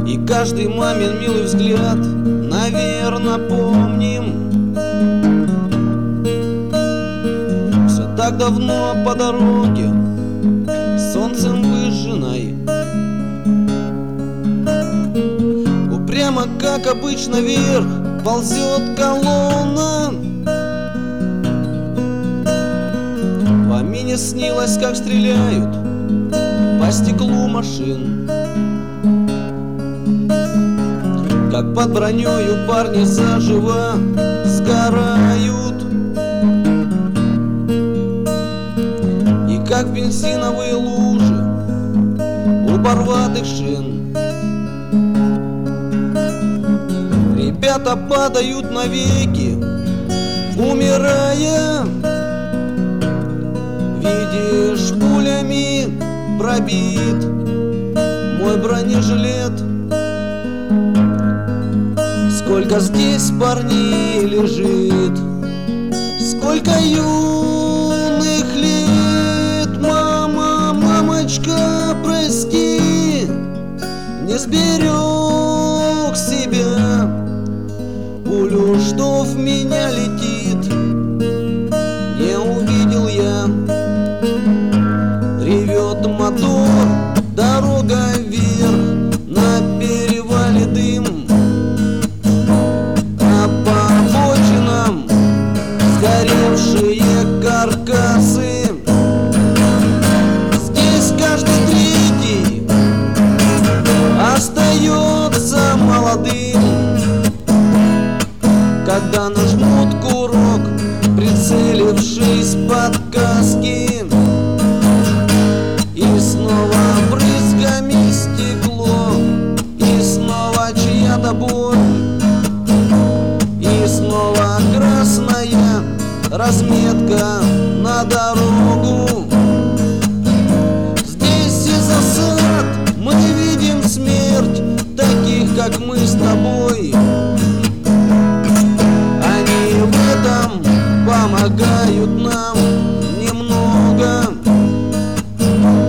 И каждый мамин милый взгляд, наверно, помним. Все так давно по дороге, солнцем выжженной, упрямо, как обычно, вверх ползет колонна. Вами не снилось, как стреляют по стеклу машин, как под бронёю парни заживо сгорают, и как бензиновые лужи у порватых шин. Ребята падают навеки, умирая. Видишь, пулями пробит мой бронежилет. Сколько здесь парней лежит, сколько юных лет. Мама, мамочка, прости, не сберег себя. Пулю, что в меня летит, не увидел я. Ревет мотор, дорога вверх, на перевале дым, а по обочинам сгоревшие каркасы. Здесь каждый третий остается молодым, когда нажмут курок, прицелившись под каски. И снова брызгами стекло, и снова чья-то боль, и снова красная разметка на дорогу. Здесь и засад мы видим смерть таких, как мы с тобой. Они в этом помогают нам немного.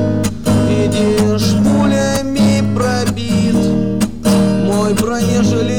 Видишь, пулями пробит мой бронежилет.